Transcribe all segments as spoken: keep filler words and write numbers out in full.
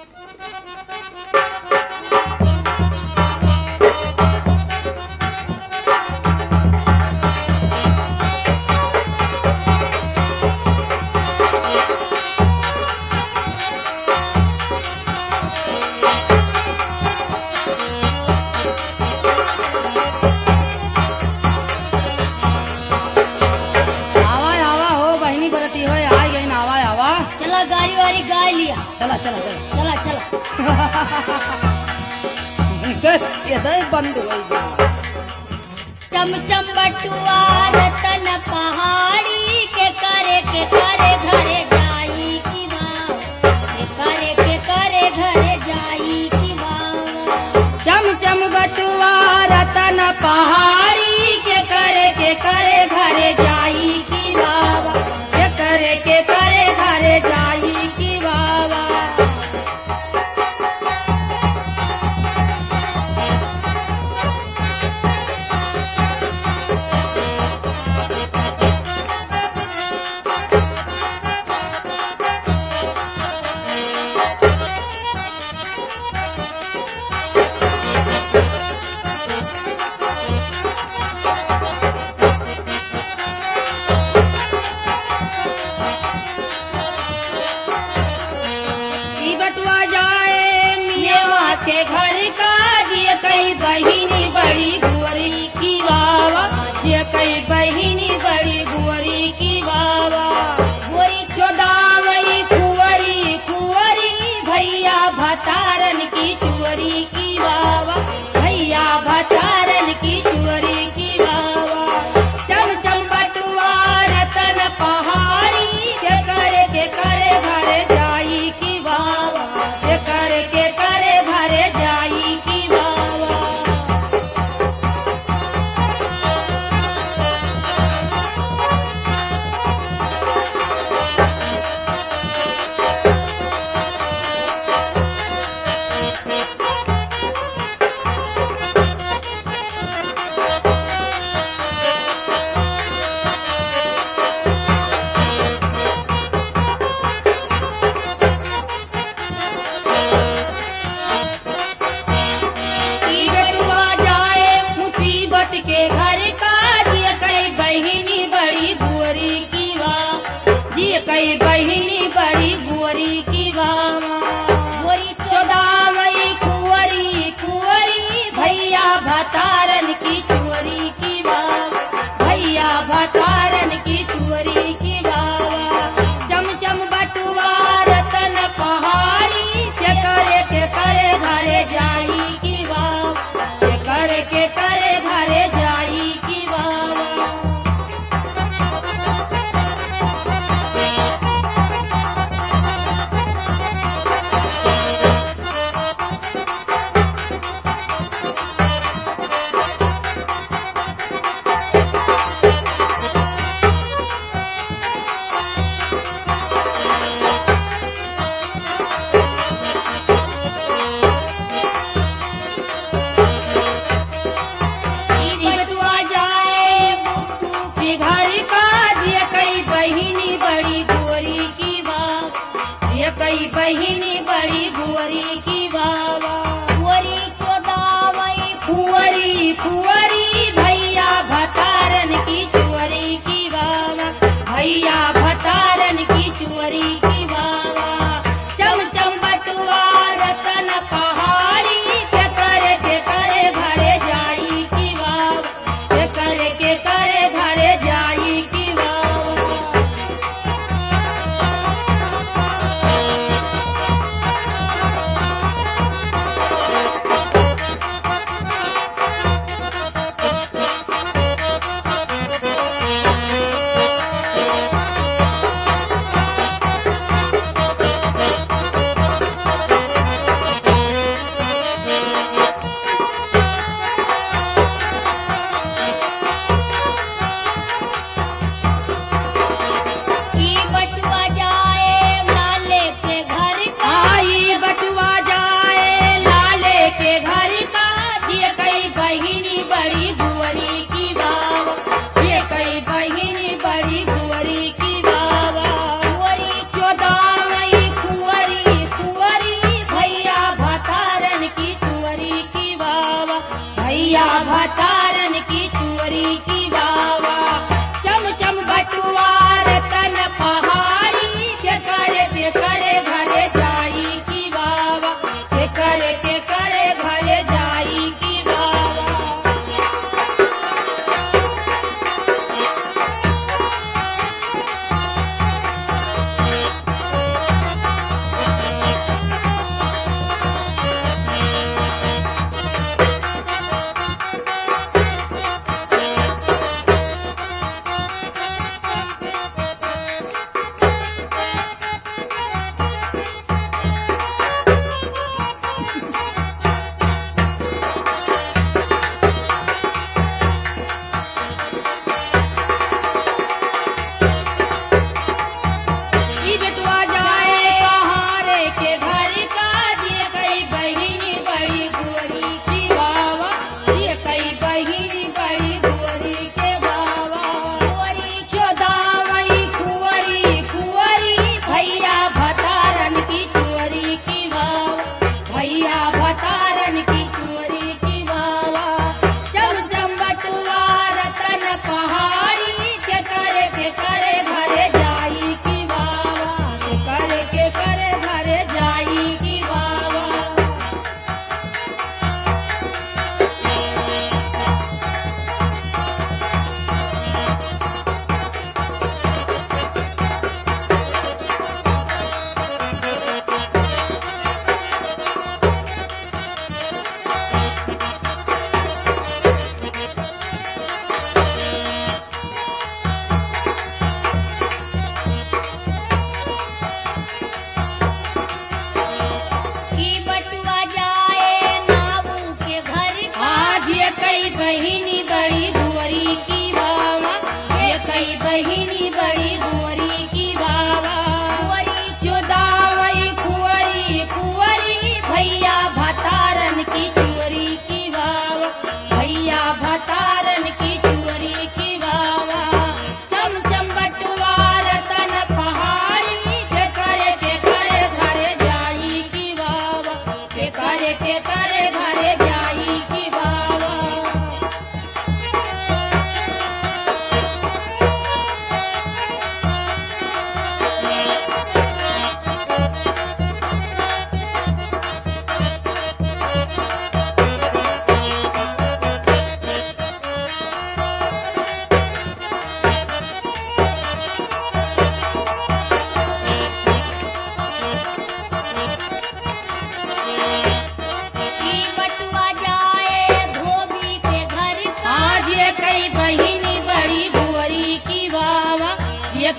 चला चला चला चला चला ये तो बंद हो गई। चमचम बटुआ रतन पहाड़ी के करे के करे घरे जाई की बाबा के करे के करे घरे जाई की बाबा। चमचम बटुआ रतन पहाड़ी के करे के करे घरे जाई की बाबा के करे के करे घरे जाई की बाबा। के घर का जिय कई बहिनी बड़ी गुअरी की बाबा जिय कई बहिनी बड़ी गुअरी की बाबा। वही चौदावई कुंवरी कुंवरी भैया भतारन की चुअरी की बाबा भैया भतारन की चुअरी की बाबा। चमचम बटुआ रतन पहाड़ी के करे के करे घरे जाई की बाबा के करे के करे घरे जाई की बाबा। के घर का जिय कई बहिनी बड़ी गुअरी की बाबा जिय कई बहिनी बड़ी गुअरी की बाबा। वही चौदावई कुंवरी कुंवरी भैया भतारन की चुअरी की बाबा भैया भतारन की चुअरी की बाबा। चमचम बटुआ रतन पहाड़ी के करे के करे घरे जाई की बाबा के करे के करे घरे जाई की बाबा। कई बहिनी बड़ी गुअरी की बाबा। वही चौदावई कुंवरी कुंवरी भैया भतारन की चुअरी की बाबा भैया भतारन की चुअरी की बाबा। चमचम बटुआ रतन पहाड़ी के करे के करे घरे जाई की बाबा के करे के करे घरे जाई की बाबा।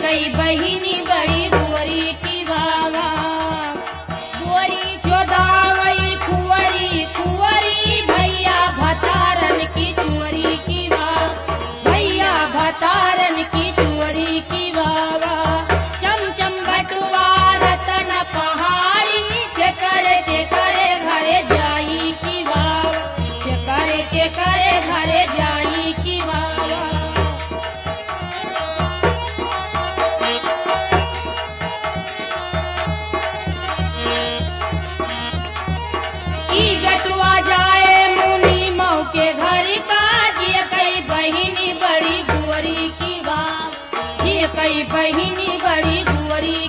कई बहिनी बड़ी गुअरी की बाबा गुअरी चोदावई कुंवरी कुंवरी भैया भतारन की चुअरी की बाबा भैया भतारन की चुअरी की बाबा चमचम बटुआ रतन पहाड़ी के करे के करे घरे जाई की बाबा के करे के करे घरे जाई की बाबा ई बटुआ जाए मुनि मऊ के घर का जिय कई बहिनी बड़ी गुअरी की बात जिय कई बहिनी बड़ी गुअरी